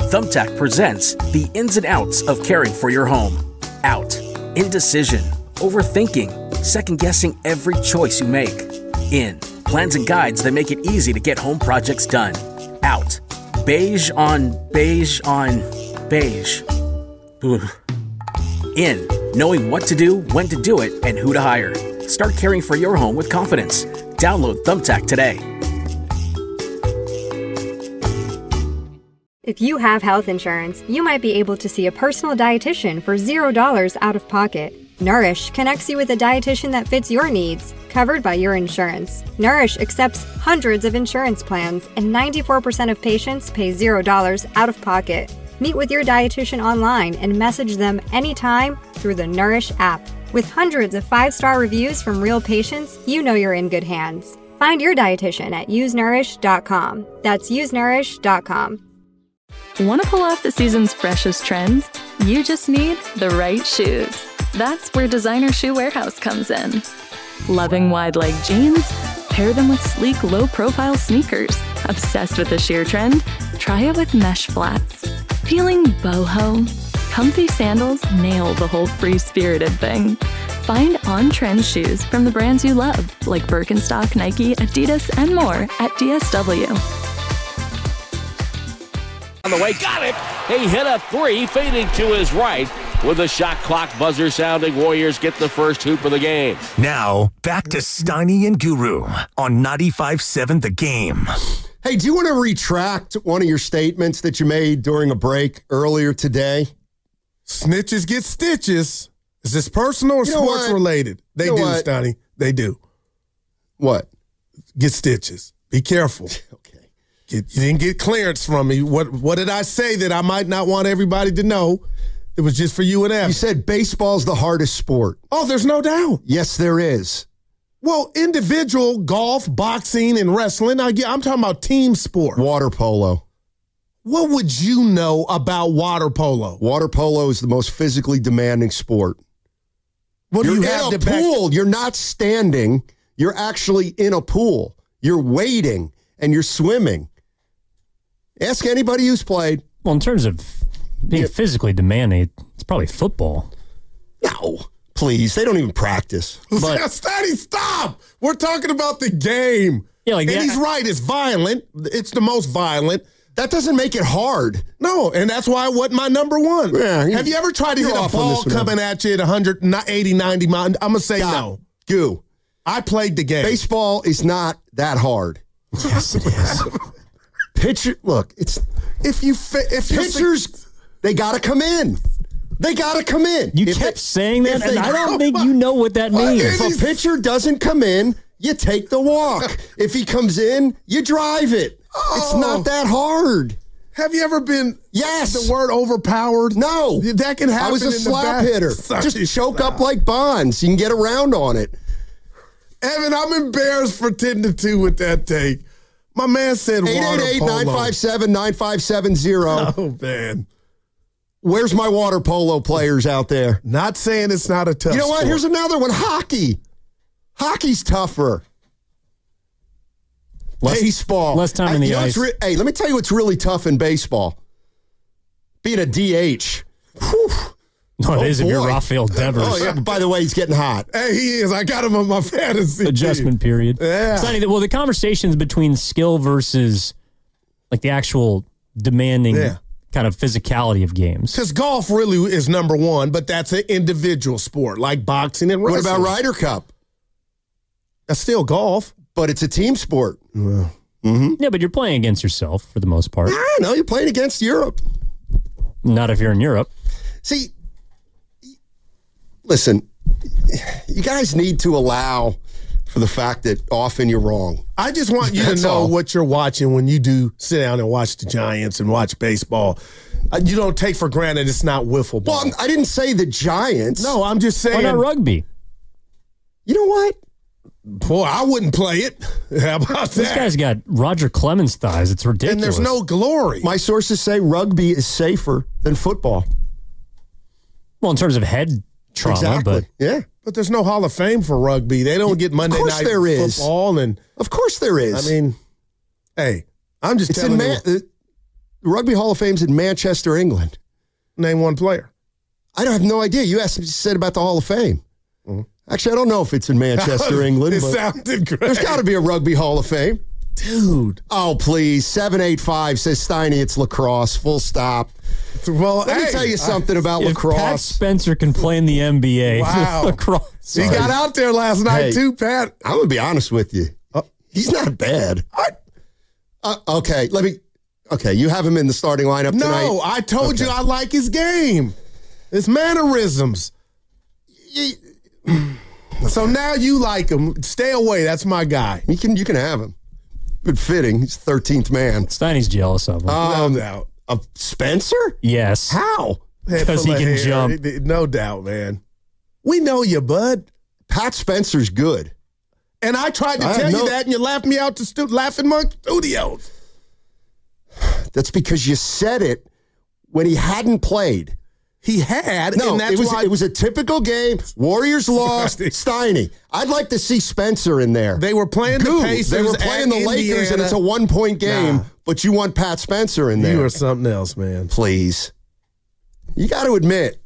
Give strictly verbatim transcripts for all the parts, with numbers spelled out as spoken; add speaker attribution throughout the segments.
Speaker 1: Thumbtack presents the ins and outs of caring for your home. Out. Indecision. Overthinking. Second-guessing every choice you make. In. Plans and guides that make it easy to get home projects done. Out. Beige on beige on beige. Ugh. In. Knowing what to do, when to do it, and who to hire. Start caring for your home with confidence. Download Thumbtack today.
Speaker 2: If you have health insurance, you might be able to see a personal dietitian for zero dollars out of pocket. Nourish connects you with a dietitian that fits your needs, covered by your insurance. Nourish accepts hundreds of insurance plans, and ninety-four percent of patients pay zero dollars out of pocket. Meet with your dietitian online and message them anytime through the Nourish app. With hundreds of five-star reviews from real patients, you know you're in good hands. Find your dietitian at use nourish dot com. That's use nourish dot com.
Speaker 3: Want to pull off the season's freshest trends? You just need the right shoes. That's where Designer Shoe Warehouse comes in. Loving wide-leg jeans? Pair them with sleek, low-profile sneakers. Obsessed with the sheer trend? Try it with mesh flats. Feeling boho? Comfy sandals nail the whole free-spirited thing. Find on-trend shoes from the brands you love, like Birkenstock, Nike, Adidas, and more at D S W.
Speaker 4: On the way, got it. He hit a three, fading to his right. With the shot clock buzzer sounding, Warriors get the first hoop of the game.
Speaker 5: Now, back to Steiny and Guru on ninety-five seven The Game.
Speaker 6: Hey, do you want to retract one of your statements that you made during a break earlier today?
Speaker 7: Snitches get stitches. Is this personal or
Speaker 6: You know
Speaker 7: sports
Speaker 6: what?
Speaker 7: related? They
Speaker 6: You know
Speaker 7: do,
Speaker 6: what?
Speaker 7: Steiny. They do.
Speaker 6: What?
Speaker 7: Get stitches. Be careful.
Speaker 6: Okay.
Speaker 7: Get, you didn't get clearance from me. What What did I say that I might not want everybody to know? It was just for you and Evan.
Speaker 6: You said baseball's the hardest sport.
Speaker 7: Oh, there's no doubt.
Speaker 6: Yes, there is.
Speaker 7: Well, individual golf, boxing, and wrestling. I get, I'm talking about team sport.
Speaker 6: Water polo.
Speaker 7: What would you know about water polo?
Speaker 6: Water polo is the most physically demanding sport.
Speaker 7: What do
Speaker 6: You're
Speaker 7: you
Speaker 6: in
Speaker 7: have
Speaker 6: a
Speaker 7: to back-
Speaker 6: pool. You're not standing. You're actually in a pool. You're wading and you're swimming. Ask anybody who's played.
Speaker 8: Well, in terms of being
Speaker 6: Yeah.
Speaker 8: physically demanding, it's probably football.
Speaker 6: No, please. They don't even practice. But
Speaker 7: Steady, stop. We're talking about the game.
Speaker 8: Yeah, like
Speaker 7: and
Speaker 8: the-
Speaker 7: he's right. It's violent. It's the most violent.
Speaker 6: that doesn't make it hard.
Speaker 7: No, and that's why it wasn't my number one.
Speaker 6: Yeah,
Speaker 7: Have you ever tried to
Speaker 6: you're
Speaker 7: hit a
Speaker 6: off on
Speaker 7: ball
Speaker 6: this one,
Speaker 7: coming at you at one eighty, ninety miles? I'm going to say
Speaker 6: Stop.
Speaker 7: no.
Speaker 6: Goo.
Speaker 7: I played the game.
Speaker 6: Baseball is not that hard.
Speaker 8: Yes, it is.
Speaker 6: Pitcher, look, it's
Speaker 7: If you fi- if you
Speaker 6: pitchers, they got to come in. They got to come in.
Speaker 8: You
Speaker 6: If
Speaker 8: kept
Speaker 6: they-
Speaker 8: saying that,
Speaker 6: if
Speaker 8: and
Speaker 6: they-
Speaker 8: I don't think you know what that means.
Speaker 6: If a pitcher doesn't come in, you take the walk. If he comes in, you drive it. It's
Speaker 7: Oh.
Speaker 6: not that hard.
Speaker 7: Have you ever been
Speaker 6: Yes.
Speaker 7: the word overpowered?
Speaker 6: No.
Speaker 7: That can happen
Speaker 6: I was a
Speaker 7: in the
Speaker 6: slap
Speaker 7: back.
Speaker 6: hitter.
Speaker 7: Sorry,
Speaker 6: Just choke
Speaker 7: stop.
Speaker 6: up like Bonds. You can get around on it.
Speaker 7: Evan, I'm embarrassed for ten to two with that take. My man said water
Speaker 6: eight eight eight,
Speaker 7: polo.
Speaker 6: nine five seven, nine five seven zero.
Speaker 7: Oh, man.
Speaker 6: Where's my water polo players out there?
Speaker 7: Not saying it's not a tough
Speaker 6: You know what?
Speaker 7: sport.
Speaker 6: Here's another one. Hockey. Hockey's tougher.
Speaker 8: Less-
Speaker 6: baseball.
Speaker 8: less time in the
Speaker 6: you know what's
Speaker 8: ice.
Speaker 6: Re- hey, let me tell you what's really tough in baseball. Being a D H. Whew.
Speaker 8: No, it
Speaker 6: Oh,
Speaker 8: is if you're
Speaker 6: boy.
Speaker 8: Rafael Devers.
Speaker 6: Oh, yeah. By the way, he's getting hot.
Speaker 7: Hey, he is. I got him on my fantasy
Speaker 8: Adjustment
Speaker 7: team.
Speaker 8: period.
Speaker 7: Yeah.
Speaker 8: Sonny, well, the conversations between skill versus like the actual demanding
Speaker 7: Yeah.
Speaker 8: kind of physicality of games.
Speaker 7: Because golf really is number one, but that's an individual sport like boxing and
Speaker 6: What
Speaker 7: wrestling.
Speaker 6: about Ryder Cup?
Speaker 7: That's still golf.
Speaker 6: But it's a team sport.
Speaker 8: Yeah, but you're playing against yourself for the most part.
Speaker 6: I know you're playing against Europe.
Speaker 8: Not if you're in Europe.
Speaker 6: See, listen, you guys need to allow for the fact that often you're wrong.
Speaker 7: I just want you to
Speaker 6: That's
Speaker 7: know
Speaker 6: all.
Speaker 7: what you're watching when you do sit down and watch the Giants and watch baseball. Uh, You don't take for granted it's not wiffle ball.
Speaker 6: Well, I'm- I didn't say the Giants.
Speaker 7: no, I'm just
Speaker 8: Why
Speaker 7: saying.
Speaker 8: not rugby?
Speaker 6: You know what?
Speaker 7: Boy, I wouldn't play it. How about
Speaker 8: This
Speaker 7: that?
Speaker 8: guy's got Roger Clemens thighs. It's ridiculous.
Speaker 7: and there's no glory.
Speaker 6: My sources say rugby is safer than football.
Speaker 8: well, in terms of head trauma,
Speaker 6: exactly.
Speaker 8: but
Speaker 6: Yeah.
Speaker 7: But there's no Hall of Fame for rugby. They don't get Monday
Speaker 6: course
Speaker 7: night
Speaker 6: there is.
Speaker 7: football. And
Speaker 6: Of course there is.
Speaker 7: I mean, hey, I'm just
Speaker 6: it's
Speaker 7: telling
Speaker 6: in man-
Speaker 7: you.
Speaker 6: uh, The Rugby Hall of Fame's in Manchester, England.
Speaker 7: Name one player.
Speaker 6: I don't have no idea. You asked me, said about the Hall of Fame. Mm-hmm. Actually, I don't know if it's in Manchester, England.
Speaker 7: It
Speaker 6: but
Speaker 7: sounded great.
Speaker 6: There's got to be a Rugby Hall of Fame.
Speaker 7: Dude.
Speaker 6: Oh, please. seven eight five says Steiny, it's lacrosse. Full stop.
Speaker 7: Well,
Speaker 6: Let
Speaker 7: hey,
Speaker 6: me tell you something about
Speaker 8: if
Speaker 6: lacrosse.
Speaker 8: Pat Spencer can play in the N B A.
Speaker 7: Wow.
Speaker 8: lacrosse.
Speaker 7: He got out there last night,
Speaker 6: Hey,
Speaker 7: too, Pat.
Speaker 6: I'm going to be honest with you. Uh, he's not bad. I, uh, okay, let me. Okay, you have him in the starting lineup
Speaker 7: No,
Speaker 6: tonight?
Speaker 7: I told
Speaker 6: Okay.
Speaker 7: you I like his game. His mannerisms. So now you like him. Stay away. That's my guy.
Speaker 6: You can, you can have him. Good fitting. He's thirteenth man.
Speaker 8: Steiny's jealous of him.
Speaker 6: Um,
Speaker 7: no doubt.
Speaker 6: Of Spencer?
Speaker 8: yes.
Speaker 6: How?
Speaker 7: Head
Speaker 8: 'Cause
Speaker 7: full
Speaker 8: he
Speaker 7: of
Speaker 8: can
Speaker 7: hair.
Speaker 8: jump.
Speaker 7: No doubt, man. We know you, bud.
Speaker 6: Pat Spencer's good.
Speaker 7: And I tried to
Speaker 6: I
Speaker 7: tell
Speaker 6: have
Speaker 7: you
Speaker 6: no-
Speaker 7: that, and you laughed me out to stu- Laughing Monk Studios.
Speaker 6: That's because you said it when he hadn't played.
Speaker 7: He had,
Speaker 6: No,
Speaker 7: and that's
Speaker 6: it was
Speaker 7: why
Speaker 6: it was a typical game. Warriors lost. Steiny. I'd like to see Spencer in there.
Speaker 7: they were playing
Speaker 6: Goo,
Speaker 7: the Pacers.
Speaker 6: they were playing
Speaker 7: at
Speaker 6: the Lakers,
Speaker 7: Indiana.
Speaker 6: and it's a one-point game,
Speaker 7: Nah.
Speaker 6: but you want Pat Spencer in there.
Speaker 7: You are something else, man.
Speaker 6: Please. You got to admit,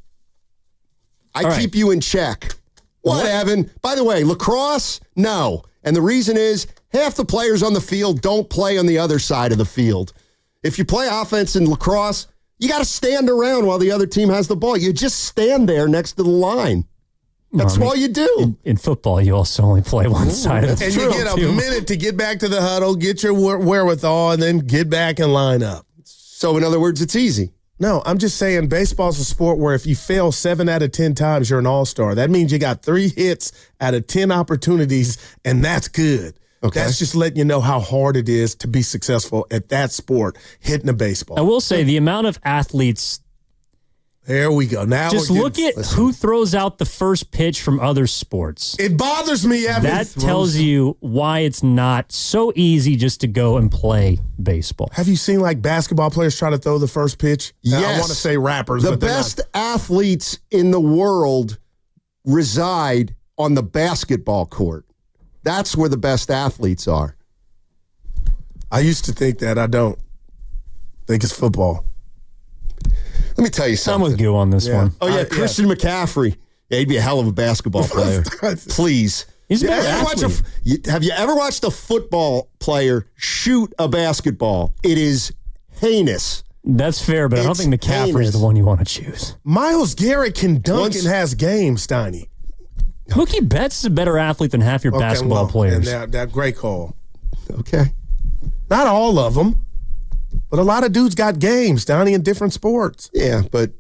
Speaker 6: I
Speaker 8: All right.
Speaker 6: keep you in check. What, Evan? By the way, lacrosse, no. And the reason is half the players on the field don't play on the other side of the field. If you play offense in lacrosse, you got to stand around while the other team has the ball. You just stand there next to the line. That's
Speaker 8: No, I mean,
Speaker 6: all you do.
Speaker 8: In, in football, you also only play one side of the
Speaker 7: And
Speaker 8: field.
Speaker 7: you get a
Speaker 8: too.
Speaker 7: minute to get back to the huddle, get your where- wherewithal, and then get back and line up.
Speaker 6: So, in other words, it's easy.
Speaker 7: No, I'm just saying baseball's a sport where if you fail seven out of ten times, you're an all-star. That means you got three hits out of ten opportunities, and that's good.
Speaker 6: Okay.
Speaker 7: That's just letting you know how hard it is to be successful at that sport, hitting a
Speaker 8: I
Speaker 7: baseball.
Speaker 8: will say the amount of athletes.
Speaker 7: There we go. Now
Speaker 8: Just
Speaker 7: we're
Speaker 8: look
Speaker 7: getting-
Speaker 8: at who throws out the first pitch from other sports.
Speaker 7: It bothers me, Evan.
Speaker 8: That tells you why it's not so easy just to go and play baseball.
Speaker 7: Have you seen like basketball players try to throw the first pitch? I
Speaker 6: Yes.
Speaker 7: want to say rappers,
Speaker 6: The
Speaker 7: but they're
Speaker 6: best
Speaker 7: not.
Speaker 6: athletes in the world reside on the basketball court. That's where the best athletes are.
Speaker 7: I used to think that. I don't think it's football.
Speaker 6: Let me tell you
Speaker 8: I'm
Speaker 6: something.
Speaker 8: with Goo on this
Speaker 7: Yeah.
Speaker 8: one.
Speaker 6: Oh, yeah,
Speaker 7: I-
Speaker 6: Christian McCaffrey. Yeah, he'd be a hell of a basketball player. Please.
Speaker 8: He's a
Speaker 6: You
Speaker 8: better
Speaker 6: ever watch a,
Speaker 8: athlete.
Speaker 6: you, have you ever watched a football player shoot a basketball? It is heinous.
Speaker 8: That's fair, but I don't
Speaker 6: It's
Speaker 8: think McCaffrey
Speaker 6: heinous.
Speaker 8: is the one you want to choose.
Speaker 7: Miles Garrett can dunk
Speaker 6: Once-
Speaker 7: and has game, Steiny.
Speaker 8: Mookie Betts is a better athlete than half your
Speaker 7: Okay,
Speaker 8: basketball
Speaker 7: well,
Speaker 8: players.
Speaker 7: And that, that great call.
Speaker 6: Okay.
Speaker 7: Not all of them, but a lot of dudes got games, Steiny, in different sports.
Speaker 6: Yeah, but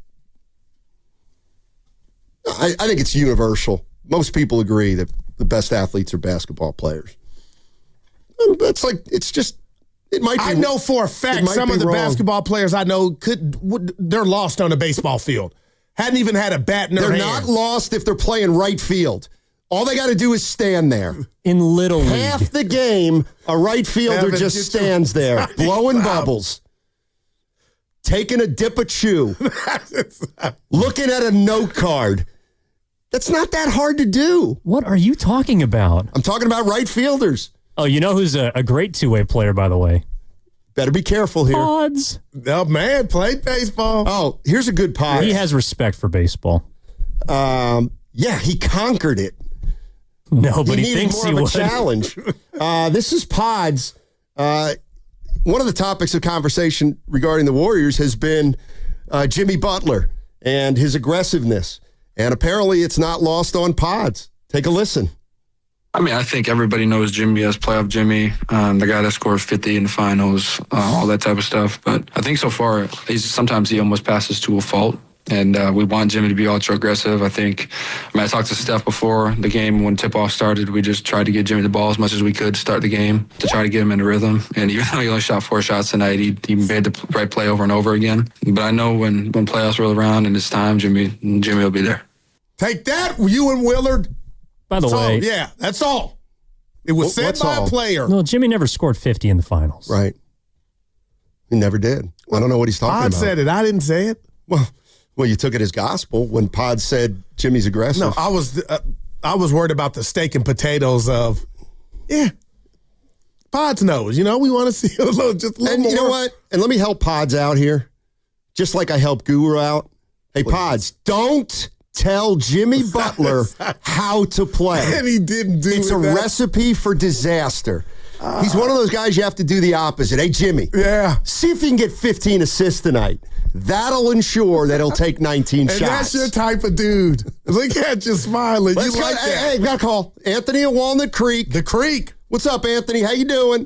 Speaker 6: I, I think it's universal. Most people agree that the best athletes are basketball players. Um, That's like, it's just, it might be.
Speaker 7: I know for a
Speaker 6: it
Speaker 7: fact
Speaker 6: might
Speaker 7: some
Speaker 6: be
Speaker 7: of the
Speaker 6: wrong.
Speaker 7: basketball players I know could would, they're lost on a baseball field. Hadn't even had a bat in their
Speaker 6: They're
Speaker 7: hand.
Speaker 6: not lost if they're playing right field. All they got to do is stand there.
Speaker 8: In Little League.
Speaker 6: Half the game, a right fielder
Speaker 7: Evan,
Speaker 6: just
Speaker 7: get your-
Speaker 6: stands there, blowing
Speaker 7: Stop.
Speaker 6: bubbles, taking a dip of chew, looking at a note card. That's not that hard to do.
Speaker 8: What are you talking about?
Speaker 6: I'm talking about right fielders.
Speaker 8: Oh, you know who's a, a great two-way player, by the way?
Speaker 6: Better be careful here.
Speaker 8: Odds.
Speaker 7: Oh, man, played baseball.
Speaker 6: Oh, here's a good pod.
Speaker 8: He has respect for baseball.
Speaker 6: Um, yeah, he conquered it.
Speaker 8: No, but
Speaker 6: he
Speaker 8: he,
Speaker 6: needed
Speaker 8: thinks
Speaker 6: more
Speaker 8: he
Speaker 6: of a
Speaker 8: would.
Speaker 6: challenge. Uh, this is Pods. Uh, one of the topics of conversation regarding the Warriors has been uh, Jimmy Butler and his aggressiveness. And apparently it's not lost on Pods. Take a listen.
Speaker 9: I mean, I think everybody knows Jimmy as playoff Jimmy, um, the guy that scores fifty in the finals, uh, all that type of stuff. But I think so far, he's sometimes he almost passes to a fault. And uh, we want Jimmy to be ultra aggressive. I think, I mean, I talked to Steph before the game when tip-off started. We just tried to get Jimmy the ball as much as we could to start the game to try to get him in a rhythm. And even though he only shot four shots tonight, he, he made the right play over and over again. But I know when, when playoffs roll around and it's time, Jimmy Jimmy will be there.
Speaker 7: Take that, you and Willard.
Speaker 8: By the
Speaker 7: That's all.
Speaker 8: way,
Speaker 7: Yeah, that's all. It was
Speaker 6: What-
Speaker 7: said
Speaker 6: what's
Speaker 7: by
Speaker 6: all?
Speaker 7: a player.
Speaker 8: no, Jimmy never scored fifty in the finals.
Speaker 6: Right. He never did. I don't know what he's talking
Speaker 7: Pod
Speaker 6: about.
Speaker 7: said it. I didn't say it.
Speaker 6: Well, well, you took it as gospel when Pod said Jimmy's aggressive.
Speaker 7: No, I was uh, I was worried about the steak and potatoes of, yeah, Pods knows. You know, we want to see a little, just a little
Speaker 6: And
Speaker 7: more.
Speaker 6: you know what? And let me help Pods out here, just like I help Guru out. Hey, Please. Pods, don't tell Jimmy Butler how to play.
Speaker 7: And he didn't do it.
Speaker 6: It's a
Speaker 7: that.
Speaker 6: recipe for disaster. Uh, He's one of those guys you have to do the opposite. Hey, Jimmy.
Speaker 7: Yeah.
Speaker 6: See if you can get fifteen assists tonight. That'll ensure that he'll take nineteen
Speaker 7: and
Speaker 6: shots.
Speaker 7: And that's your type of dude. Look at you smiling.
Speaker 6: Let's
Speaker 7: you
Speaker 6: go,
Speaker 7: like
Speaker 6: hey,
Speaker 7: that.
Speaker 6: hey, got a call. Anthony at Walnut Creek.
Speaker 7: The Creek.
Speaker 6: What's up, Anthony? How you doing?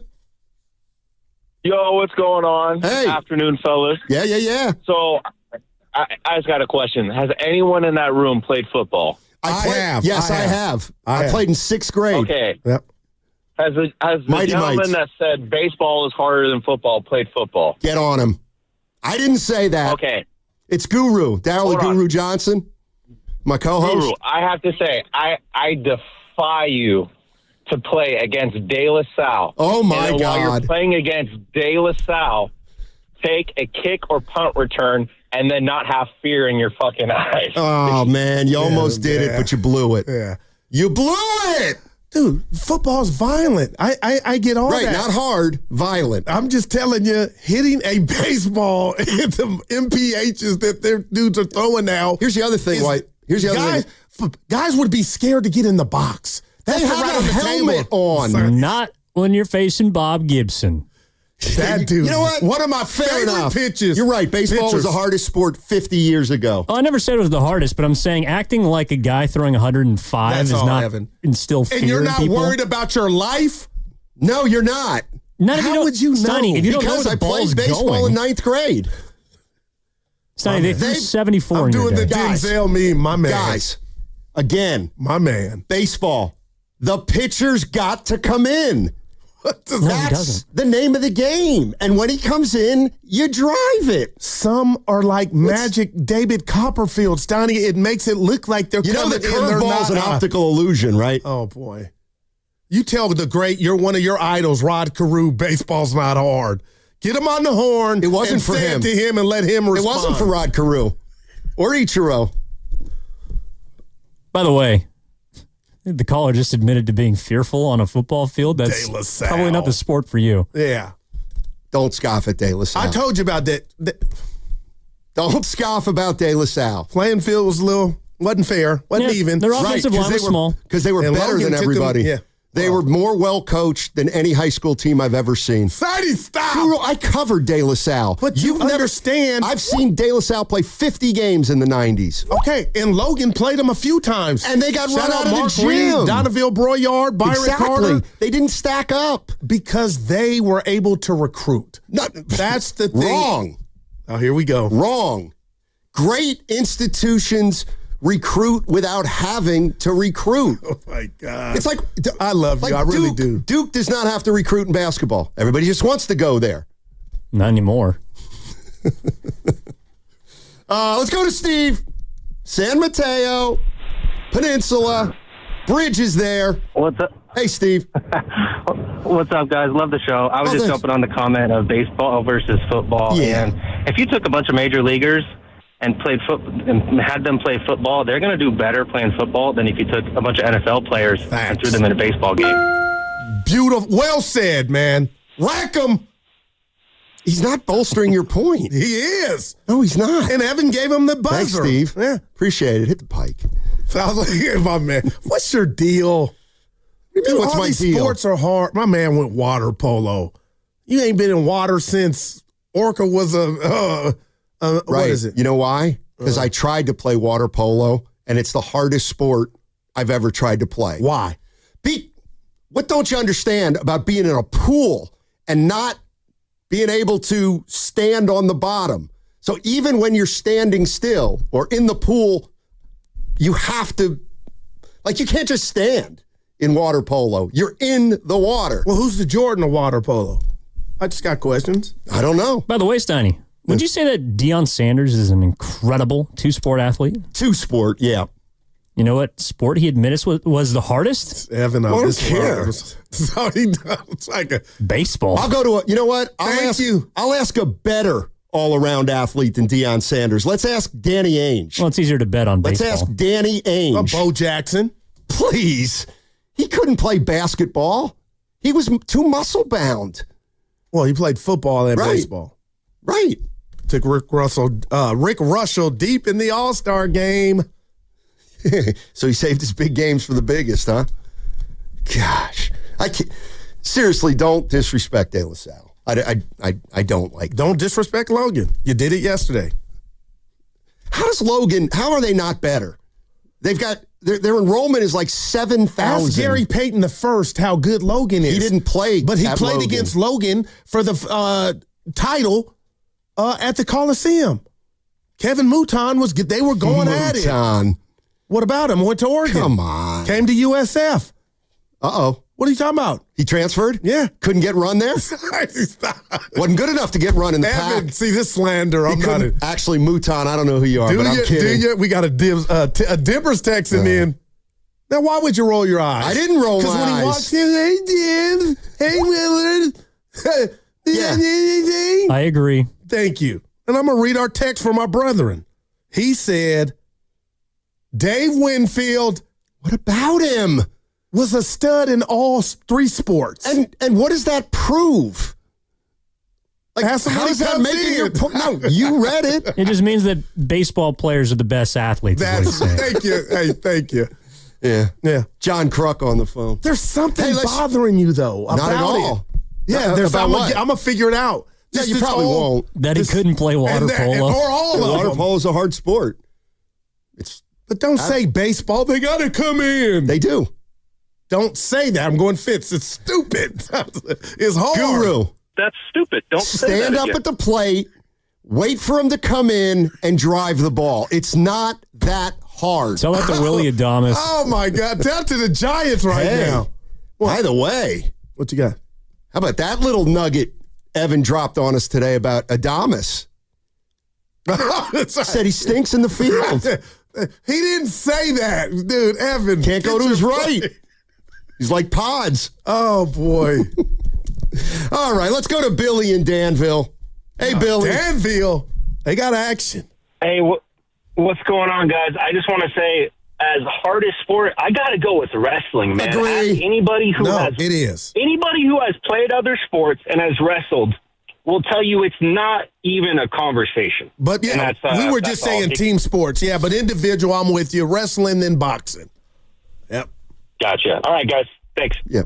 Speaker 10: Yo, what's going on?
Speaker 6: Hey.
Speaker 10: Afternoon, fellas.
Speaker 6: Yeah, yeah, yeah.
Speaker 10: So, I, I just got a question. Has anyone in that room played football?
Speaker 6: I, play,
Speaker 7: I have.
Speaker 6: Yes, I,
Speaker 7: I
Speaker 6: have.
Speaker 7: have.
Speaker 6: I,
Speaker 7: I have.
Speaker 6: played in sixth grade.
Speaker 10: Okay.
Speaker 7: Yep.
Speaker 10: Has the, has the
Speaker 6: Mighty
Speaker 10: gentleman
Speaker 6: Mites.
Speaker 10: that said baseball is harder than football played football?
Speaker 6: Get on him. I didn't say that.
Speaker 10: Okay.
Speaker 6: It's Guru. Daryl
Speaker 10: Hold
Speaker 6: Guru
Speaker 10: on.
Speaker 6: Johnson, my co-host.
Speaker 10: Guru, I have to say, I, I defy you to play against De La Salle.
Speaker 6: Oh, my
Speaker 10: and
Speaker 6: God.
Speaker 10: While you're playing against De La Salle, take a kick or punt return and then not have fear in your fucking eyes.
Speaker 6: Oh, man. You
Speaker 7: Yeah,
Speaker 6: almost did
Speaker 7: yeah.
Speaker 6: it, but you blew it.
Speaker 7: Yeah.
Speaker 6: You blew it.
Speaker 7: Dude, football's violent. I I, I get all
Speaker 6: Right,
Speaker 7: that.
Speaker 6: not hard, violent.
Speaker 7: I'm just telling you, hitting a baseball into the M P Hs that their dudes are throwing now.
Speaker 6: Here's the other thing,
Speaker 7: is-
Speaker 6: White. Here's the other
Speaker 7: guys,
Speaker 6: thing.
Speaker 7: f- guys would be scared to get in the box. That's
Speaker 6: They
Speaker 7: the
Speaker 6: have
Speaker 7: right
Speaker 6: a
Speaker 7: on the
Speaker 6: helmet
Speaker 7: table.
Speaker 6: on.
Speaker 7: Sorry.
Speaker 8: Not when you're facing Bob Gibson.
Speaker 7: That dude.
Speaker 6: You know what?
Speaker 7: One of my
Speaker 6: Fair
Speaker 7: favorite
Speaker 6: enough.
Speaker 7: pitches.
Speaker 6: You're right. Baseball was
Speaker 7: pitchers.
Speaker 6: the hardest sport fifty years ago.
Speaker 8: Oh, I never said it was the hardest, but I'm saying acting like a guy throwing one hundred five
Speaker 7: That's
Speaker 8: is
Speaker 7: all,
Speaker 8: not
Speaker 7: Evan.
Speaker 8: instill fear
Speaker 7: And you're
Speaker 8: in
Speaker 7: not
Speaker 8: people.
Speaker 7: worried about your life?
Speaker 6: No, you're not.
Speaker 8: None of
Speaker 7: How
Speaker 8: you know,
Speaker 7: would you know?
Speaker 8: Sonny, if you don't know
Speaker 6: Because
Speaker 8: where
Speaker 6: I
Speaker 8: the ball's
Speaker 6: played baseball
Speaker 8: going,
Speaker 6: in ninth grade.
Speaker 8: Sonny, they threw
Speaker 6: They-
Speaker 8: seventy-four
Speaker 7: I'm
Speaker 8: in your
Speaker 7: doing the
Speaker 8: day.
Speaker 6: Guys.
Speaker 7: Denzel meme, my man.
Speaker 6: Guys, again,
Speaker 7: My man.
Speaker 6: baseball. The pitcher's got to come in.
Speaker 7: What does
Speaker 8: No,
Speaker 7: that?
Speaker 8: he doesn't.
Speaker 6: The name of the game. And when he comes in, you drive it.
Speaker 7: Some are like Magic David Copperfield. Stoney, it makes it look like they're
Speaker 6: You know
Speaker 7: coming
Speaker 6: the
Speaker 7: in. They're
Speaker 6: curveball's an
Speaker 7: not.
Speaker 6: optical illusion, right?
Speaker 7: Oh, boy. You tell the great, you're one of your idols, Rod Carew, baseball's not hard. Get him on the horn.
Speaker 6: It wasn't
Speaker 7: and
Speaker 6: for
Speaker 7: say
Speaker 6: him.
Speaker 7: it to him and let him
Speaker 6: It
Speaker 7: respond.
Speaker 6: wasn't for Rod Carew or Ichiro.
Speaker 8: By the way, the caller just admitted to being fearful on a football field. That's
Speaker 7: De La Salle.
Speaker 8: probably not the sport for you.
Speaker 7: Yeah.
Speaker 6: Don't scoff at De La Salle.
Speaker 7: I told you about that. that
Speaker 6: Don't scoff about De La Salle.
Speaker 7: playing field was a little, wasn't fair, wasn't
Speaker 8: Yeah,
Speaker 7: even.
Speaker 8: their offensive line was small.
Speaker 6: Because they were
Speaker 7: And
Speaker 6: better
Speaker 7: Logan
Speaker 6: than
Speaker 7: took them-
Speaker 6: everybody.
Speaker 7: yeah.
Speaker 6: They were more well coached than any high school team I've ever seen.
Speaker 7: Sonny, stop.
Speaker 6: Guru, I covered De La Salle.
Speaker 7: But you
Speaker 6: You've never-
Speaker 7: understand.
Speaker 6: I've seen De La Salle play fifty games in the nineties.
Speaker 7: Okay, and Logan played him a few times.
Speaker 6: And they got
Speaker 7: Shout
Speaker 6: run out of the
Speaker 7: Mark
Speaker 6: gym.
Speaker 7: Reed, Donaville Broyard, Byron
Speaker 6: Exactly.
Speaker 7: Carter.
Speaker 6: They didn't stack up.
Speaker 7: Because they were able to recruit.
Speaker 6: No,
Speaker 7: That's the thing.
Speaker 6: wrong.
Speaker 7: Oh, here we go.
Speaker 6: Wrong. Great institutions recruit without having to recruit.
Speaker 7: Oh, my God.
Speaker 6: It's like
Speaker 7: I love you.
Speaker 6: like
Speaker 7: I really
Speaker 6: Duke,
Speaker 7: do.
Speaker 6: Duke does not have to recruit in basketball. Everybody just wants to go there.
Speaker 8: Not anymore.
Speaker 6: Uh, let's go to Steve. San Mateo, Peninsula, Bridge is there.
Speaker 11: What's up?
Speaker 6: Hey, Steve.
Speaker 11: What's up, guys? Love the show. I was
Speaker 6: Oh,
Speaker 11: just
Speaker 6: thanks.
Speaker 11: jumping on the comment of baseball versus football.
Speaker 6: Yeah.
Speaker 11: And if you took a bunch of major leaguers and played foot and had them play football, they're going to do better playing football than if you took a bunch of N F L players
Speaker 7: Facts.
Speaker 11: and threw them in a baseball game.
Speaker 7: Beautiful. Well said, man. Rack him.
Speaker 6: He's not bolstering your point.
Speaker 7: He is.
Speaker 6: No, he's not.
Speaker 7: And Evan gave him the buzzer.
Speaker 6: Thanks, Steve.
Speaker 7: Yeah.
Speaker 6: Appreciate it. Hit the pike.
Speaker 7: So I was like, yeah, my man, what's your deal?
Speaker 6: What do you mean, what's
Speaker 7: all
Speaker 6: my
Speaker 7: these
Speaker 6: deal?
Speaker 7: sports are hard. My man went water polo. You ain't been in water since Orca was a, uh, uh,
Speaker 6: Right.
Speaker 7: what is it?
Speaker 6: You know why? Because I tried to play water polo, and it's the hardest sport I've ever tried to play.
Speaker 7: Why?
Speaker 6: Be, what don't you understand about being in a pool and not being able to stand on the bottom? So even when you're standing still or in the pool, you have to, like, you can't just stand in water polo. You're in the water.
Speaker 7: Well, who's the Jordan of water polo? I just got questions.
Speaker 6: I don't know.
Speaker 8: By the way, Steiny, would you say that Deion Sanders is an incredible two-sport athlete?
Speaker 6: Two sport, yeah.
Speaker 8: You know what sport he admits was, was the hardest?
Speaker 7: Evan,
Speaker 6: I don't
Speaker 7: this
Speaker 6: care.
Speaker 7: That's all he does. It's like a
Speaker 8: Baseball.
Speaker 6: I'll go to a, you know what? I'll
Speaker 7: Thank
Speaker 6: ask
Speaker 7: you.
Speaker 6: I'll ask a better all-around athlete than Deion Sanders. Let's ask Danny Ainge.
Speaker 8: Well, it's easier to bet on
Speaker 6: Let's
Speaker 8: baseball.
Speaker 6: ask Danny Ainge.
Speaker 7: a Bo Jackson.
Speaker 6: Please. He couldn't play basketball. He was too muscle bound.
Speaker 7: Well, he played football and
Speaker 6: right.
Speaker 7: baseball.
Speaker 6: Right.
Speaker 7: Took Rick Russell, uh, Rick Russell deep in the All-Star game.
Speaker 6: So he saved his big games for the biggest, huh? Gosh. I can't. Seriously, don't disrespect De La Salle. I, I, I, I don't like that.
Speaker 7: Don't disrespect Logan. You did it yesterday.
Speaker 6: How does Logan, how are they not better? They've got, their, their enrollment is like seven thousand.
Speaker 7: Ask Gary Payton the first how good Logan is.
Speaker 6: He didn't play
Speaker 7: But he
Speaker 6: at
Speaker 7: played
Speaker 6: Logan.
Speaker 7: against Logan for the uh, title uh, at the Coliseum. Kevin Mouton was, they were going at it.
Speaker 6: Mouton.
Speaker 7: What about him? Went to Oregon.
Speaker 6: Come on.
Speaker 7: Came to U S F.
Speaker 6: Uh-oh.
Speaker 7: What are you talking about?
Speaker 6: He transferred?
Speaker 7: Yeah.
Speaker 6: Couldn't get run there? Wasn't good enough to get run in the
Speaker 7: Evan,
Speaker 6: pack.
Speaker 7: see this slander. I'm
Speaker 6: He
Speaker 7: not
Speaker 6: couldn't-
Speaker 7: a,
Speaker 6: Actually, Mouton, I don't know who you are,
Speaker 7: do
Speaker 6: but I'm
Speaker 7: you,
Speaker 6: kidding.
Speaker 7: do you? We got a, dibs, uh, t- a Dibbers texting
Speaker 6: Uh.
Speaker 7: in. Now, why would you roll your eyes?
Speaker 6: I didn't roll my
Speaker 7: Because when he
Speaker 6: eyes.
Speaker 7: walks in, hey, Dibbs, hey, Willard.
Speaker 6: Yeah.
Speaker 7: Anything?
Speaker 8: I agree.
Speaker 7: Thank you. And I'm going to read our text from our brethren. He said, Dave Winfield
Speaker 6: What about him?
Speaker 7: was a stud in all s- three sports.
Speaker 6: And and what does that prove? Like,
Speaker 7: Ask him
Speaker 6: how
Speaker 7: when
Speaker 6: does
Speaker 7: he
Speaker 6: that
Speaker 7: comes
Speaker 6: make it
Speaker 7: in.
Speaker 6: your point? No, you read it.
Speaker 8: It just means that baseball players are the best athletes. is what
Speaker 7: That's,
Speaker 8: he's saying.
Speaker 7: thank you. Hey, thank you.
Speaker 6: Yeah.
Speaker 7: Yeah.
Speaker 6: John Kruk on the phone.
Speaker 7: There's something
Speaker 6: Hey, let's-
Speaker 7: bothering you, though, about
Speaker 6: Not at
Speaker 7: it.
Speaker 6: all.
Speaker 7: Yeah,
Speaker 6: Not-
Speaker 7: there's,
Speaker 6: about
Speaker 7: I'm
Speaker 6: what?
Speaker 7: going to figure it out.
Speaker 6: Yeah,
Speaker 7: Just
Speaker 6: you
Speaker 7: this
Speaker 6: probably
Speaker 7: whole-
Speaker 6: won't.
Speaker 8: That he
Speaker 7: this-
Speaker 8: couldn't play water
Speaker 7: and that-
Speaker 8: polo.
Speaker 7: Or all
Speaker 6: Yeah,
Speaker 7: of
Speaker 6: water
Speaker 7: them.
Speaker 6: polo is a hard sport. It's
Speaker 7: But don't
Speaker 6: I-
Speaker 7: say baseball. They got to come in.
Speaker 6: They do.
Speaker 7: Don't say that. I'm going Fitz. It's stupid. It's hard.
Speaker 6: Guru.
Speaker 10: That's stupid. Don't say
Speaker 6: Stand
Speaker 10: that
Speaker 6: up
Speaker 10: again.
Speaker 6: at the plate, wait for him to come in, and drive the ball. It's not that hard.
Speaker 8: Tell that to Willie Adames.
Speaker 7: Oh, my God. Down to the Giants right
Speaker 6: Hey,
Speaker 7: now.
Speaker 6: by the way,
Speaker 7: What you got?
Speaker 6: how about that little nugget Evan dropped on us today about Adames? Said he stinks in the field.
Speaker 7: He didn't say that, dude. Evan.
Speaker 6: Can't go
Speaker 7: get
Speaker 6: to his
Speaker 7: your-
Speaker 6: right. He's like Pods.
Speaker 7: Oh, boy.
Speaker 6: All right, let's go to Billy in Danville. Hey, Billy.
Speaker 7: Danville. They got action.
Speaker 11: Hey, wh- what's going on, guys? I just want to say, as hardest sport, I got to go with wrestling, man.
Speaker 6: Agree.
Speaker 11: Ask anybody who
Speaker 7: No,
Speaker 11: has
Speaker 7: it is.
Speaker 11: anybody who has played other sports and has wrestled will tell you it's not even a conversation.
Speaker 7: But, yeah,
Speaker 11: And that's, uh,
Speaker 7: we were
Speaker 11: that's
Speaker 7: just saying
Speaker 11: all.
Speaker 7: team sports. Yeah, but individual, I'm with you. Wrestling, then boxing. Yep.
Speaker 11: Gotcha. All right, guys. Thanks.
Speaker 6: Yep.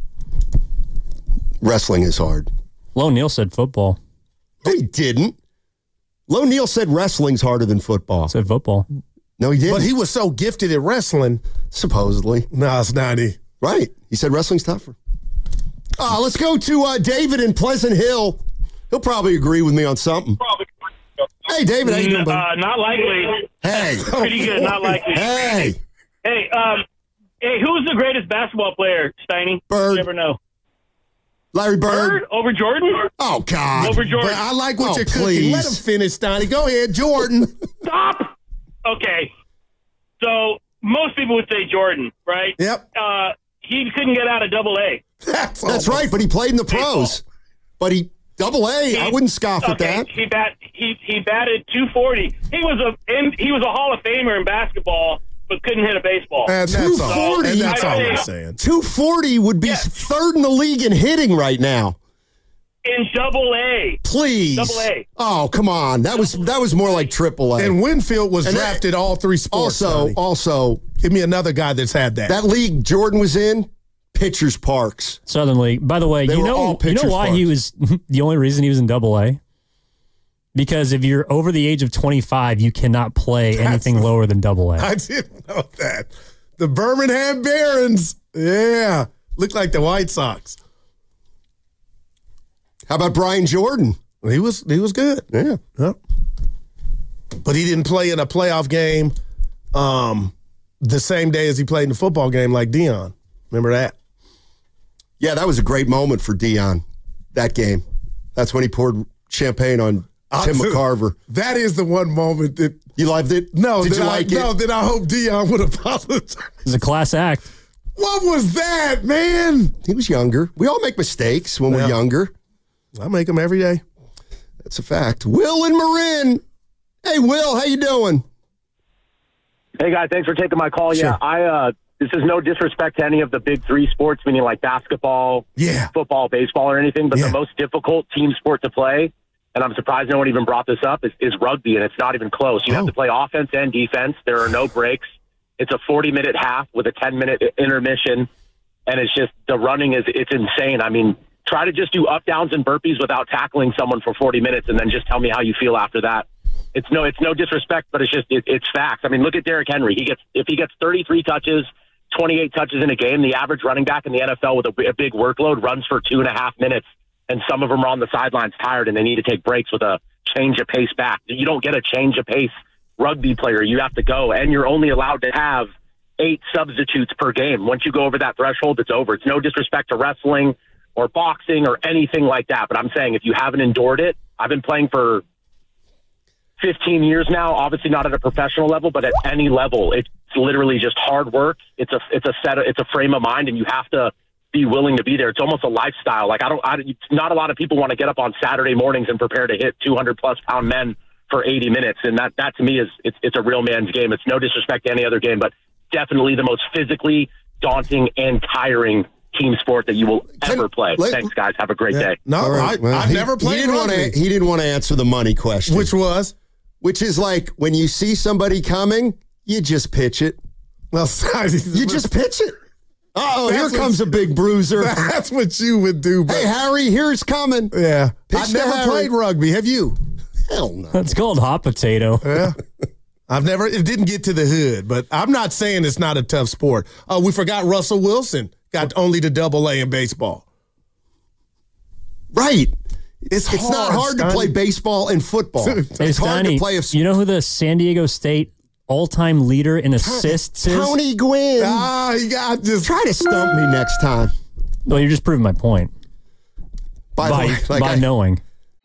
Speaker 6: Wrestling is hard.
Speaker 8: Lo Neal said football.
Speaker 6: No, he didn't. Lo Neal said wrestling's harder than football.
Speaker 8: Said football.
Speaker 6: No, he didn't.
Speaker 7: But he was so gifted at wrestling.
Speaker 6: Supposedly.
Speaker 7: No, it's not he.
Speaker 6: Right. He said wrestling's tougher. Uh, let's go to uh, David in Pleasant Hill. He'll probably agree with me on something. Hey, David, how you doing, buddy?
Speaker 10: Uh, not likely.
Speaker 6: Hey.
Speaker 10: Pretty good. Not likely.
Speaker 6: Hey.
Speaker 10: Hey, um, hey, who's the greatest basketball player, Steiny?
Speaker 6: Bird.
Speaker 10: You never know.
Speaker 6: Larry Bird.
Speaker 10: Bird over Jordan?
Speaker 6: Oh, God.
Speaker 10: Over Jordan.
Speaker 7: But I like what
Speaker 6: Oh,
Speaker 7: you're cooking.
Speaker 6: please.
Speaker 7: Let him finish, Stoney. Go ahead, Jordan.
Speaker 10: Stop. Okay. So most people would say Jordan, right?
Speaker 7: Yep.
Speaker 10: Uh, he couldn't get out of double A.
Speaker 7: That's,
Speaker 6: That's right, but he played in the pros. But he, double A, I wouldn't scoff at
Speaker 10: Okay,
Speaker 6: that.
Speaker 10: he bat he he batted two forty. He was a in, he was a Hall of Famer in basketball, but couldn't hit a baseball.
Speaker 7: And that's all.
Speaker 6: two forty.
Speaker 7: And that's all
Speaker 10: I-
Speaker 7: I'm saying.
Speaker 6: two forty would be
Speaker 10: Yeah.
Speaker 6: third in the league in hitting right now.
Speaker 10: In double A.
Speaker 6: Please.
Speaker 10: Double A.
Speaker 6: Oh, come on. That was that was more like triple A.
Speaker 7: And Winfield was
Speaker 6: And that-
Speaker 7: drafted all three sports.
Speaker 6: also,
Speaker 7: Stoney.
Speaker 6: also,
Speaker 7: Give me another guy that's had that.
Speaker 6: that league Jordan was in, Pitchers Parks.
Speaker 8: Southern League. By the way,
Speaker 6: They
Speaker 8: you
Speaker 6: were all
Speaker 8: know you know
Speaker 6: pitchers'
Speaker 8: why he was the only reason he was in Double A? Because if you're over the age of twenty-five, you cannot play anything lower than Double A.
Speaker 7: I didn't know that. The Birmingham Barons. Yeah. Looked like the White Sox.
Speaker 6: How about Brian Jordan?
Speaker 7: He was he was good.
Speaker 6: Yeah.
Speaker 7: Yep. But he didn't play in a playoff game um, the same day as he played in the football game like Dion. Remember that?
Speaker 6: Yeah, that was a great moment for Dion, that game. That's when he poured champagne on Tim
Speaker 7: I'll-
Speaker 6: McCarver.
Speaker 7: That is the one moment that
Speaker 6: You loved it?
Speaker 7: no,
Speaker 6: Did
Speaker 7: that
Speaker 6: you
Speaker 7: I,
Speaker 6: like it?
Speaker 7: no, that I hope Dion would apologize.
Speaker 8: It's a class act.
Speaker 7: What was that, man?
Speaker 6: He was younger. We all make mistakes when
Speaker 7: Yeah.
Speaker 6: we're younger.
Speaker 7: I make them every day.
Speaker 6: That's a fact. Will and Marin. Hey, Will, how you doing?
Speaker 12: Hey guys, thanks for taking my call.
Speaker 6: Sure.
Speaker 12: Yeah, I uh, this is no disrespect to any of the big three sports, meaning like basketball,
Speaker 7: yeah.
Speaker 12: football, baseball, or anything, but
Speaker 7: yeah.
Speaker 12: the most difficult team sport to play, and I'm surprised no one even brought this up, is, is rugby, and it's not even close. You oh. have to play offense and defense. There are no breaks. It's a forty-minute half with a ten-minute intermission, and it's just the running is it's insane. I mean, try to just do up, downs, and burpees without tackling someone for forty minutes, and then just tell me how you feel after that. It's no, it's no disrespect, but it's just it, it's facts. I mean, look at Derrick Henry. He gets if he gets thirty-three touches, twenty-eight touches in a game, the average running back in the N F L with a, a big workload runs for two and a half minutes, and some of them are on the sidelines tired, and they need to take breaks with a change of pace back. You don't get a change of pace rugby player. You have to go, and you're only allowed to have eight substitutes per game. Once you go over that threshold, it's over. It's no disrespect to wrestling or boxing or anything like that, but I'm saying if you haven't endured it, I've been playing for fifteen years now, obviously not at a professional level, but at any level, it's literally just hard work. It's a it's a set of, it's a frame of mind, and you have to be willing to be there. It's almost a lifestyle. Like I don't, I, not a lot of people want to get up on Saturday mornings and prepare to hit two hundred plus pound men for eighty minutes, and that that to me is it's it's a real man's game. It's no disrespect to any other game, but definitely the most physically daunting and tiring team sport that you will ever play.
Speaker 6: Let,
Speaker 12: Thanks, guys. Have a great
Speaker 7: yeah.
Speaker 12: day.
Speaker 7: No, right. I, well, I've
Speaker 6: he,
Speaker 7: never played
Speaker 6: he didn't
Speaker 7: rugby.
Speaker 6: Want to, he didn't want to answer the money question.
Speaker 7: Which was?
Speaker 6: Which is like when you see somebody coming, you just pitch it.
Speaker 7: Well, sorry.
Speaker 6: You just pitch it. Uh-oh,
Speaker 7: That's
Speaker 6: here comes a big bruiser.
Speaker 7: That's what you would do.
Speaker 6: But hey, Harry, here's coming.
Speaker 7: Yeah.
Speaker 6: Pitch
Speaker 7: I've never
Speaker 6: Harry.
Speaker 7: played rugby. Have you?
Speaker 6: Hell no.
Speaker 8: It's called hot potato.
Speaker 7: Yeah. I've never, it didn't get to the hood, but I'm not saying it's not a tough sport. Uh, we forgot Russell Wilson got only to double A in baseball.
Speaker 6: Right.
Speaker 7: It's,
Speaker 6: it's
Speaker 7: hard,
Speaker 6: not hard
Speaker 7: Steiny.
Speaker 6: to play baseball and football.
Speaker 8: Hey,
Speaker 6: it's hard
Speaker 8: Steiny,
Speaker 6: to play a
Speaker 8: you know who the San Diego State all-time leader in assists is?
Speaker 6: Tony Gwynn.
Speaker 7: Ah, you got just
Speaker 6: try to stump me next time.
Speaker 8: Well, you're just proving my point.
Speaker 6: By,
Speaker 8: by,
Speaker 6: the way, like
Speaker 8: by
Speaker 6: I,
Speaker 8: knowing.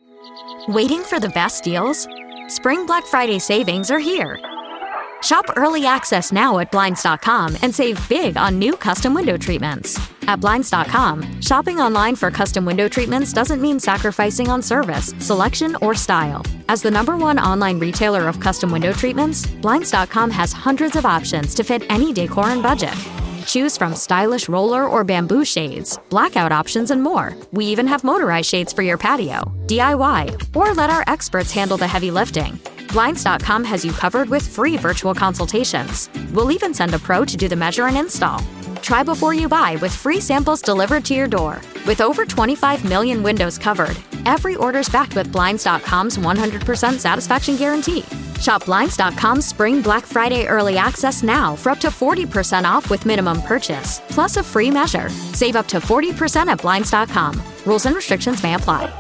Speaker 13: Waiting for the best deals? Spring Black Friday savings are here. Shop early access now at Blinds dot com and save big on new custom window treatments. At Blinds dot com, shopping online for custom window treatments doesn't mean sacrificing on service, selection, or style. As the number one online retailer of custom window treatments, Blinds dot com has hundreds of options to fit any decor and budget. Choose from stylish roller or bamboo shades, blackout options, and more. We even have motorized shades for your patio, D I Y, or let our experts handle the heavy lifting. Blinds dot com has you covered with free virtual consultations. We'll even send a pro to do the measure and install. Try before you buy with free samples delivered to your door. With over twenty-five million windows covered, every order's backed with Blinds dot com's one hundred percent satisfaction guarantee. Shop Blinds dot com's Spring Black Friday Early Access now for up to forty percent off with minimum purchase, plus a free measure. Save up to forty percent at Blinds dot com. Rules and restrictions may apply.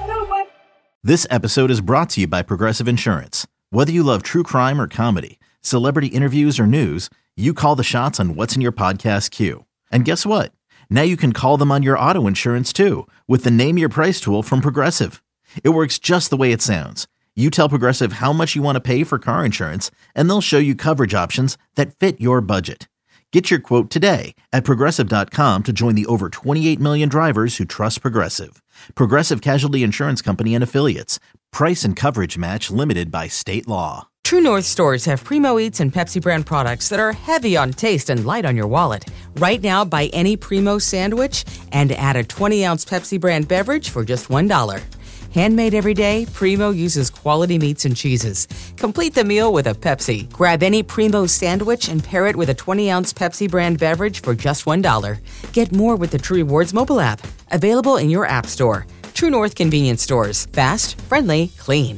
Speaker 14: This episode is brought to you by Progressive Insurance. Whether you love true crime or comedy, celebrity interviews or news, you call the shots on what's in your podcast queue. And guess what? Now you can call them on your auto insurance too with the Name Your Price tool from Progressive. It works just the way it sounds. You tell Progressive how much you want to pay for car insurance, and they'll show you coverage options that fit your budget. Get your quote today at Progressive dot com to join the over twenty-eight million drivers who trust Progressive. Progressive Casualty Insurance Company and Affiliates. Price and coverage match limited by state law.
Speaker 15: True North stores have Primo Eats and Pepsi brand products that are heavy on taste and light on your wallet. Right now, buy any Primo sandwich and add a twenty ounce Pepsi brand beverage for just one dollar. Handmade every day, Primo uses quality meats and cheeses. Complete the meal with a Pepsi. Grab any Primo sandwich and pair it with a twenty ounce Pepsi brand beverage for just one dollar. Get more with the True Rewards mobile app. Available in your app store. True North convenience stores. Fast, friendly, clean.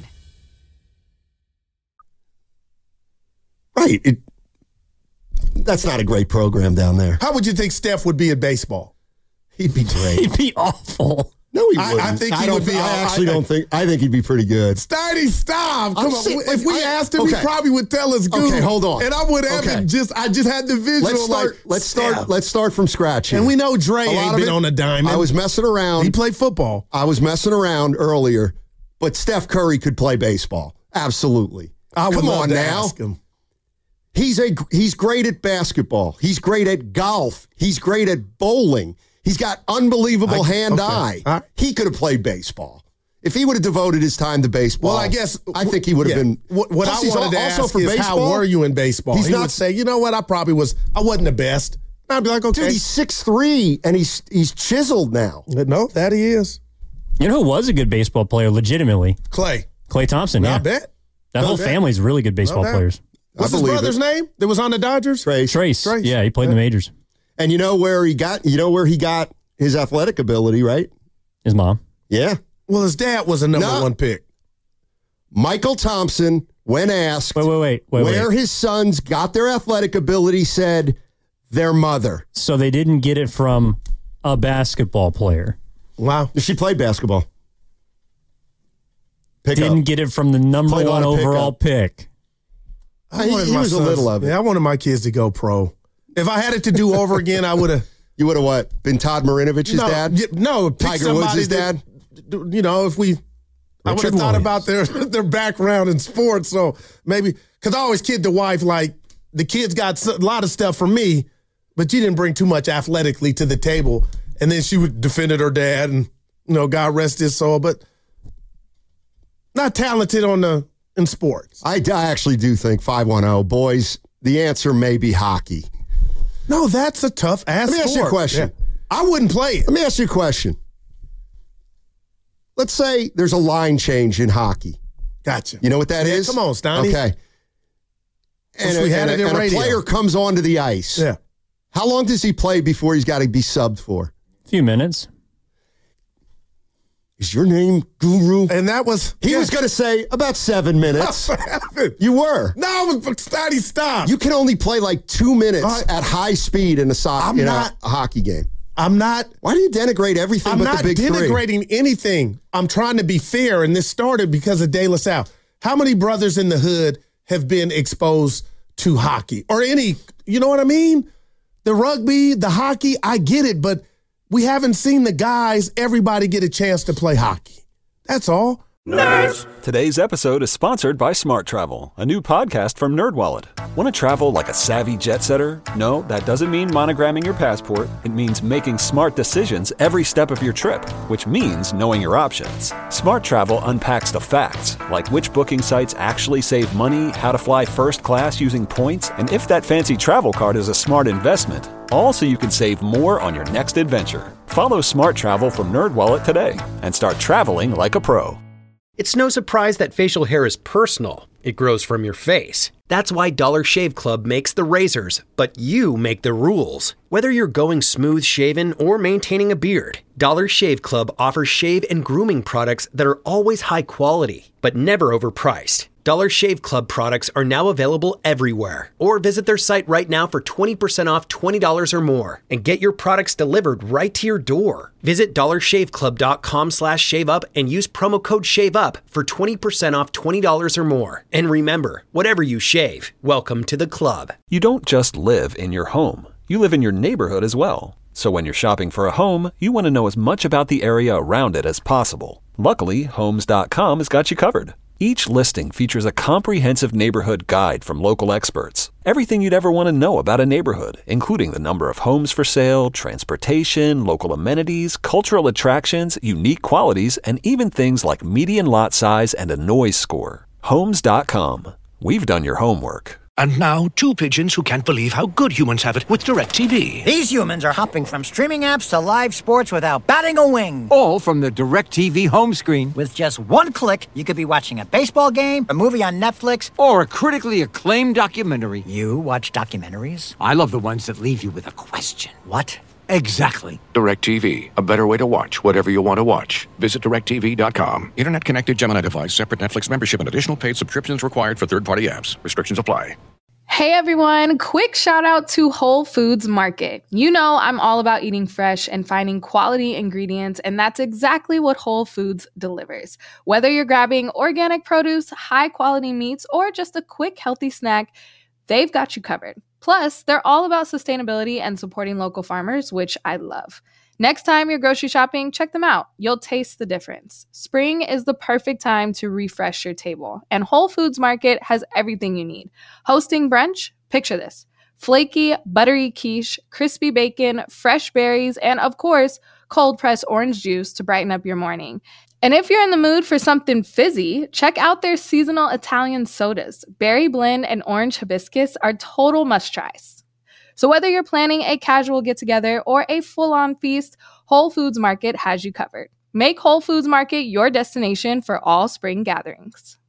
Speaker 6: Right. It, that's not a great program down there.
Speaker 7: How would you think Steph would be at baseball?
Speaker 6: He'd be great.
Speaker 8: He'd be awful.
Speaker 6: No, he wouldn't.
Speaker 7: I, I think
Speaker 6: I
Speaker 7: he
Speaker 6: don't
Speaker 7: would be.
Speaker 6: I
Speaker 7: all,
Speaker 6: actually
Speaker 7: I,
Speaker 6: don't think. I think he'd be pretty good.
Speaker 7: Steiny, stop! Come
Speaker 6: I'm
Speaker 7: on.
Speaker 6: saying,
Speaker 7: if we
Speaker 6: I,
Speaker 7: asked him,
Speaker 6: okay.
Speaker 7: he probably would tell us. Good.
Speaker 6: Okay, hold on.
Speaker 7: And I would have
Speaker 6: okay.
Speaker 7: it just. I just had the visual.
Speaker 6: Let's start.
Speaker 7: Like,
Speaker 6: let's start.
Speaker 7: Steph.
Speaker 6: Let's start from scratch here.
Speaker 7: And we know Dre
Speaker 6: a
Speaker 7: ain't been
Speaker 6: it,
Speaker 7: on a diamond.
Speaker 6: I was messing around.
Speaker 7: He played football.
Speaker 6: I was messing around earlier, but Steph Curry could play baseball. Absolutely.
Speaker 7: I would
Speaker 6: Come
Speaker 7: love
Speaker 6: on
Speaker 7: to
Speaker 6: now.
Speaker 7: ask him.
Speaker 6: He's a he's great at basketball. He's great at golf. He's great at bowling. He's got unbelievable
Speaker 7: I,
Speaker 6: hand-eye.
Speaker 7: okay. Right.
Speaker 6: He could have played baseball. If he would have devoted his time to baseball,
Speaker 7: Well, I guess
Speaker 6: I think he would have
Speaker 7: yeah,
Speaker 6: been.
Speaker 7: What, what I
Speaker 6: Plus, he's
Speaker 7: wanted to
Speaker 6: also
Speaker 7: ask
Speaker 6: for
Speaker 7: is,
Speaker 6: baseball,
Speaker 7: how were you in baseball?
Speaker 6: He's
Speaker 7: he
Speaker 6: not,
Speaker 7: would say, you know what, I probably was. I wasn't the best. I'd be like, okay.
Speaker 6: Dude, he's six three, and he's he's chiseled now.
Speaker 7: No, that he is.
Speaker 8: You know who was a good baseball player, legitimately?
Speaker 7: Clay.
Speaker 8: Clay Thompson, yeah.
Speaker 7: I bet.
Speaker 8: That
Speaker 7: No
Speaker 8: whole
Speaker 7: bet.
Speaker 8: family's really good baseball
Speaker 7: No doubt.
Speaker 8: players.
Speaker 7: What's
Speaker 6: I
Speaker 7: his
Speaker 6: believe
Speaker 7: brother's
Speaker 6: it.
Speaker 7: name that was on the Dodgers?
Speaker 6: Trace.
Speaker 8: Trace.
Speaker 7: Trace.
Speaker 8: Yeah, he played in the majors.
Speaker 6: And you know where he got you know where he got his athletic ability, right?
Speaker 8: His mom.
Speaker 6: Yeah.
Speaker 7: Well, his dad was a number
Speaker 6: No.
Speaker 7: one pick.
Speaker 6: Michael Thompson, when asked
Speaker 8: Wait, wait, wait, wait,
Speaker 6: where
Speaker 8: wait.
Speaker 6: his sons got their athletic ability, said their mother.
Speaker 8: So they didn't get it from a basketball player.
Speaker 7: Wow.
Speaker 6: She played basketball. Pick
Speaker 8: didn't
Speaker 6: up.
Speaker 8: get it from the number
Speaker 6: Played a
Speaker 8: one
Speaker 6: lot of
Speaker 8: overall
Speaker 6: pickup.
Speaker 8: pick.
Speaker 7: I
Speaker 6: He-
Speaker 7: wanted
Speaker 6: he
Speaker 7: my
Speaker 6: was a
Speaker 7: sons-
Speaker 6: little of it.
Speaker 7: Yeah, I wanted my kids to go pro. If I had it to do over again, I would have.
Speaker 6: You would have what? Been Todd Marinovich's
Speaker 7: no,
Speaker 6: dad?
Speaker 7: y- No, pick
Speaker 6: Tiger
Speaker 7: somebody
Speaker 6: Woods'
Speaker 7: that-
Speaker 6: dad?
Speaker 7: You know, if we, I would
Speaker 8: Richard
Speaker 7: have thought
Speaker 8: Williams.
Speaker 7: about their their background in sports. So maybe because I always kid the wife like the kids got a lot of stuff from me, but you didn't bring too much athletically to the table. And then she would defended her dad, and you know, God rest his soul, but not talented on the in sports.
Speaker 6: I, I actually do think five one zero boys. The answer may be hockey.
Speaker 7: No, that's a tough ass.
Speaker 6: Let me ask you a
Speaker 7: sport.
Speaker 6: question.
Speaker 7: Yeah. I wouldn't play it.
Speaker 6: Let me ask you a question. Let's say there's a line change in hockey.
Speaker 7: Gotcha.
Speaker 6: You know what that
Speaker 7: Yeah,
Speaker 6: is?
Speaker 7: come on, Steiny.
Speaker 6: Okay. And,
Speaker 7: we
Speaker 6: a,
Speaker 7: had
Speaker 6: and,
Speaker 7: it
Speaker 6: a,
Speaker 7: in
Speaker 6: and a
Speaker 7: radio.
Speaker 6: player comes onto the ice.
Speaker 7: Yeah.
Speaker 6: How long does he play before he's got to be subbed for?
Speaker 8: A few minutes.
Speaker 6: Is your name Guru?
Speaker 7: And that was
Speaker 6: He
Speaker 7: yeah.
Speaker 6: was going to say about seven minutes. You were.
Speaker 7: No, I was Steiny, stop.
Speaker 6: You can only play like two minutes
Speaker 7: I-
Speaker 6: at high speed in a soccer
Speaker 7: I'm
Speaker 6: in
Speaker 7: not-
Speaker 6: a, a hockey game.
Speaker 7: I'm not.
Speaker 6: Why do you denigrate everything
Speaker 7: I'm
Speaker 6: but
Speaker 7: not
Speaker 6: the big three?
Speaker 7: denigrating anything. I'm trying to be fair, and this started because of De La Salle. How many brothers in the hood have been exposed to hockey or any? You know what I mean? The rugby, the hockey, I get it, but we haven't seen the guys. Everybody get a chance to play hockey. That's all.
Speaker 16: Nerds! Today's episode is sponsored by Smart Travel, a new podcast from NerdWallet. Want to travel like a savvy jet setter? No, that doesn't mean monogramming your passport. It means making smart decisions every step of your trip, which means knowing your options. Smart Travel unpacks the facts, like which booking sites actually save money, how to fly first class using points, and if that fancy travel card is a smart investment. All so you can save more on your next adventure. Follow Smart Travel from NerdWallet today and start traveling like a pro.
Speaker 17: It's no surprise that facial hair is personal. It grows from your face. That's why Dollar Shave Club makes the razors, but you make the rules. Whether you're going smooth shaven or maintaining a beard, Dollar Shave Club offers shave and grooming products that are always high quality, but never overpriced. Dollar Shave Club products are now available everywhere. Or visit their site right now for twenty percent off twenty dollars or more and get your products delivered right to your door. Visit dollar shave club dot com slash shave up and use promo code SHAVEUP for twenty percent off twenty dollars or more. And remember, whatever you shave, welcome to the club.
Speaker 16: You don't just live in your home. You live in your neighborhood as well. So when you're shopping for a home, you want to know as much about the area around it as possible. Luckily, Homes dot com has got you covered. Each listing features a comprehensive neighborhood guide from local experts. Everything you'd ever want to know about a neighborhood, including the number of homes for sale, transportation, local amenities, cultural attractions, unique qualities, and even things like median lot size and a noise score. Homes dot com. We've done your homework.
Speaker 5: And now, two pigeons who can't believe how good humans have it with DirecTV.
Speaker 18: These humans are hopping from streaming apps to live sports without batting a wing.
Speaker 19: All from the DirecTV home screen.
Speaker 18: With just one click, you could be watching a baseball game, a movie on Netflix,
Speaker 19: or a critically acclaimed documentary.
Speaker 18: You watch documentaries?
Speaker 19: I love the ones that leave you with a question.
Speaker 18: What?
Speaker 19: Exactly.
Speaker 20: DirecTV, a better way to watch whatever you want to watch. Visit direct T V dot com. Internet connected Gemini device, separate Netflix membership, and additional paid subscriptions required for third-party apps. Restrictions apply.
Speaker 21: Hey everyone, quick shout out to Whole Foods Market. You know I'm all about eating fresh and finding quality ingredients, and that's exactly what Whole Foods delivers. Whether you're grabbing organic produce, high quality meats, or just a quick healthy snack, they've got you covered. Plus, they're all about sustainability and supporting local farmers, which I love. Next time you're grocery shopping, check them out. You'll taste the difference. Spring is the perfect time to refresh your table, and Whole Foods Market has everything you need. Hosting brunch? Picture this. Flaky, buttery quiche, crispy bacon, fresh berries, and of course, cold-pressed orange juice to brighten up your morning. And if you're in the mood for something fizzy, check out their seasonal Italian sodas. Berry blend and orange hibiscus are total must-tries. So whether you're planning a casual get-together or a full-on feast, Whole Foods Market has you covered. Make Whole Foods Market your destination for all spring gatherings.